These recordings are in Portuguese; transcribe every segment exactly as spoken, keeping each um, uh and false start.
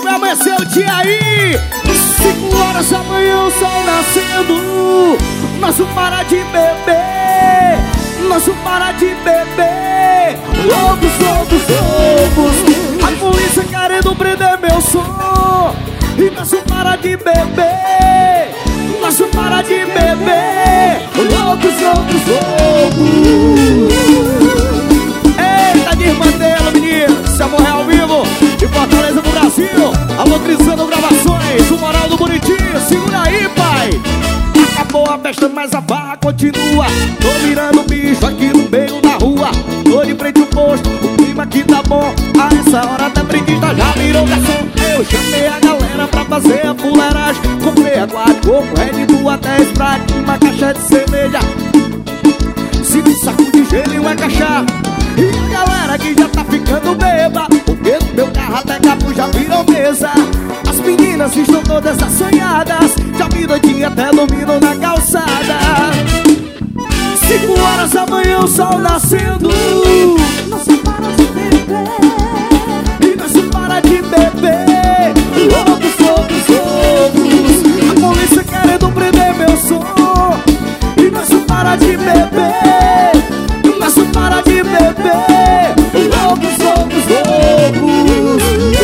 Bora amanhecer o dia aí. Cinco horas da manhã, o sol nascendo. Nós não para de beber, nós não para de beber. Loucos, loucos, loucos. A polícia querendo prender meu som. E nós não para de beber, nós não para de beber. Loucos, loucos, loucos. Eita, desmantela, menino. Se amor é ao vivo, de Fortaleza pro Brasil. Alô, Crisano Gravações, o Moral do Buriti. Segura aí, pai. Acabou a festa, mas a barra continua. Tô virando bicho aqui no meio da rua. Tô de frente ao posto, o clima aqui tá bom. A essa hora até preguiça já virou garçom. Eu chamei a galera pra fazer a fuleiragem. Comprei água de coco, Red Bull até Sprite, uma caixa de cerveja, cinco sacos de gelo e uma caixa. E a galera que já tá ficando beba, porque no meu carro até capo já virou mesa. As meninas estão todas assanhadas, já vi doidinha até dormindo na calçada. Cinco horas da manhã, o sol nascendo. Nós não para de beber, e nós não para de beber. Loucos, loucos, loucos. A polícia querendo prender meu som. E nós não para de beber, nós não para de beber. Loucos, loucos, loucos.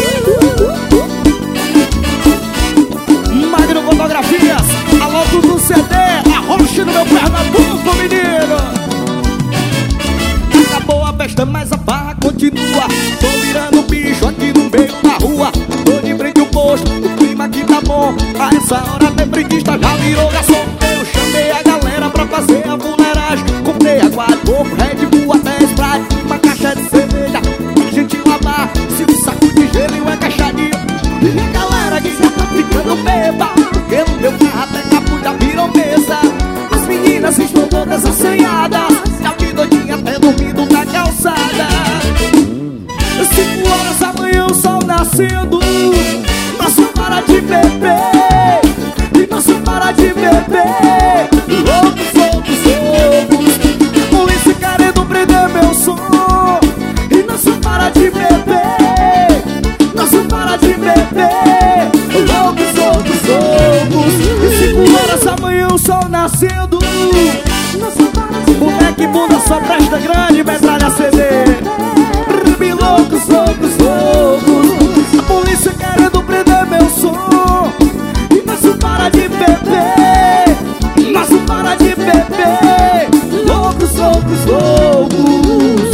Magno Fotografias, a logo do C D, a rocha no meu Pernambuco, menino. Acabou a festa, mas a barra continua. Tô virando bicho aqui no meio da rua. Tô de frente ao posto, o clima aqui tá bom. A essa hora até preguiça já virou garçom. Eu chamei a galera pra fazer a fuleiragem. Comprei água de coco, Red Bull até Sprite, uma caixa de cerveja pra gente lavar, cinco sacos de gelo e uma caixa de... E a galera que já tá ficando beba, porque no meu carro até capo já virou mesa. As meninas estão todas assanhadas, já vi doidinha até dormindo na calçada. Cinco horas da manhã, o sol nascendo. Nós não para de beber, e nós não para de beber. Loucos, loucos, loucos. Polícia querendo prender meu som. E nós não para de beber, nós não para de beber. Loucos, loucos, loucos. E cinco horas da manhã, o sol nascendo. nós não para de beber. Boneca e bunda só presta grande, metralha C D. Loucos, loucos, loucos. A polícia querendo prender meu som. E nós não para de beber, nós não para de beber. Loucos, loucos, loucos.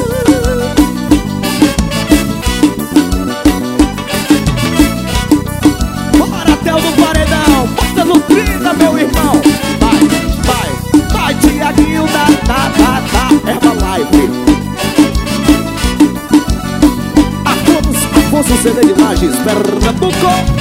Bora até o do paredão, bota no trinta, meu irmão. Vai, vai, vai, Tiaguinho da, da, da, da Herbalife. Afonso C D de Lages, Pernambuco.